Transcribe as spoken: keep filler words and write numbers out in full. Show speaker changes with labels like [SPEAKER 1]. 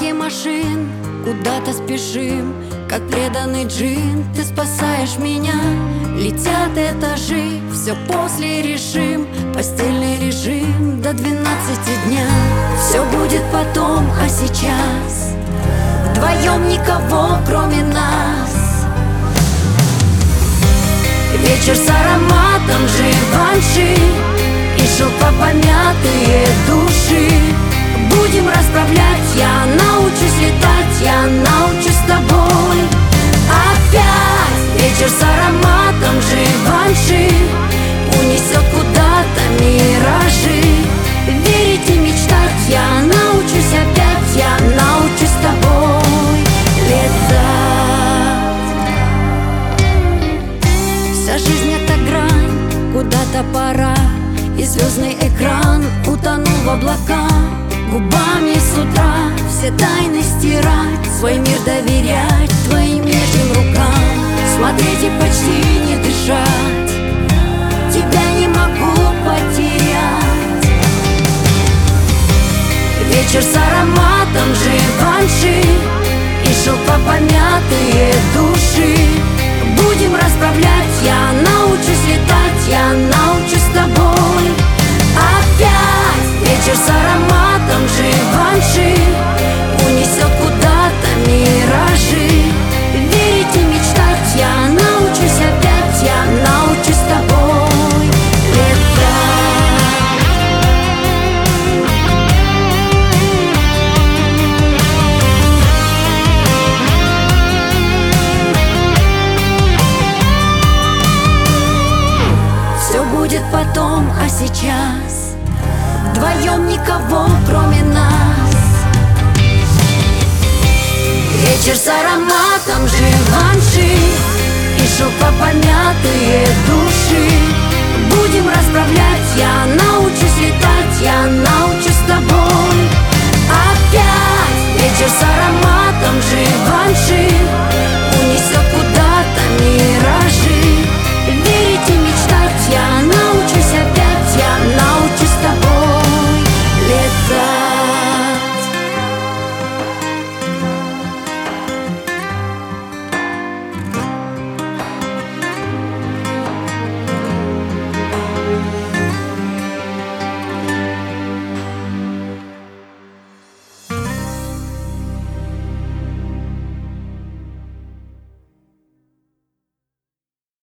[SPEAKER 1] потоке машин куда-то спешим, как преданный джин. Ты спасаешь меня, летят этажи, все после решим. Постельный режим до двенадцати дня. Все будет потом, а сейчас вдвоем никого, кроме нас. Вечер с ароматом Живанши и шелкопомятые души. Будем расправлять, я научусь летать, я научусь с тобой. Опять вечер с ароматом Живанши унесет куда-то миражи. Верить и мечтать, я научусь опять, я научусь с тобой летать. Вся жизнь — это грань, куда-то пора, и звездный экран утонул в облака. Губами с утра все тайны стирать, свой мир доверять твоим нежным рукам. Смотреть и почти не дышать, тебя не могу потерять. Вечер с ароматом Живанши и шелкопомятые души. Будем расправлять, я научусь летать, я научусь с тобой. Опять вечер с ароматом Живанши унесет куда-то миражи. Верить и мечтать, я научусь опять, я научусь с тобой летать. Все будет потом, а сейчас вдвоем никого, кроме нас. Вечер с ароматом Живанши и шелкопомятые души. Будем расправлять, я научусь летать, я научусь